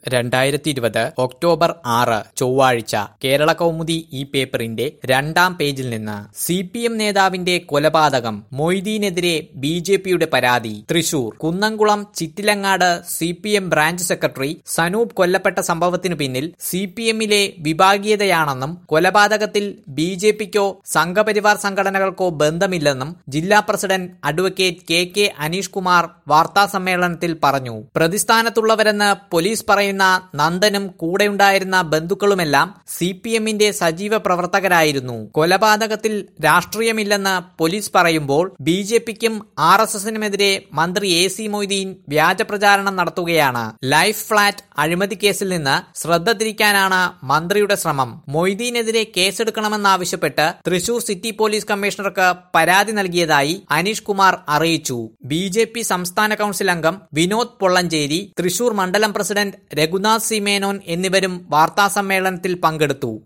2020 October 6 ചൊവ്വാഴ്ച കേരള കൗമുദി ഈ പേപ്പറിന്റെ 2-ാം പേജിൽ നിന്ന് CPM നേതാവിന്റെ കൊലപാതകം മൊയ്തീനെതിരെ BJPയുടെ പരാതി. Thrissur Kunnamkulam Chittilangad CPM branch secretary Sanoop കൊല്ലപ്പെട്ട സംഭവത്തിനു പിന്നിൽ CPMലെ വിഭാഗീയതയാണെന്നും കൊലപാതകത്തിൽ BJPക്കോ സംഘപരിവാർ സംഘടനകൾക്കോ ബന്ധമില്ലെന്നും ജില്ലാ president advocate KK Aneesh Kumar വാർത്താസമ്മേളനത്തിൽ പറഞ്ഞു. പ്രതിസ്ഥാനത്തുള്ളവരെന്ന് പോലീസ് പറയുന്ന നന്ദനും കൂടെയുണ്ടായിരുന്ന ബന്ധുക്കളുമെല്ലാം CPMന്റെ സജീവ പ്രവർത്തകരായിരുന്നു. കൊലപാതകത്തിൽ രാഷ്ട്രീയമില്ലെന്ന് പോലീസ് പറയുമ്പോൾ BJPക്കും RSSനുമെതിരെ മന്ത്രി AC മൊയ്തീൻ വ്യാജപ്രചാരണം നടത്തുകയാണ്. ലൈഫ് ഫ്ളാറ്റ് അഴിമതി കേസിൽ നിന്ന് ശ്രദ്ധ തിരിക്കാനാണ് മന്ത്രിയുടെ ശ്രമം. മൊയ്തീനെതിരെ കേസെടുക്കണമെന്നാവശ്യപ്പെട്ട് തൃശൂർ സിറ്റി പോലീസ് കമ്മീഷണർക്ക് പരാതി നൽകിയതായി അനീഷ് കുമാർ അറിയിച്ചു. BJP സംസ്ഥാന കൌൺസിൽ അംഗം വിനോദ് പൊള്ളഞ്ചേരി, തൃശൂർ മണ്ഡലം പ്രസിഡന്റ് രഘുനാഥ് സി മേനോൻ എന്നിവരും വാർത്താസമ്മേളനത്തിൽ പങ്കെടുത്തു.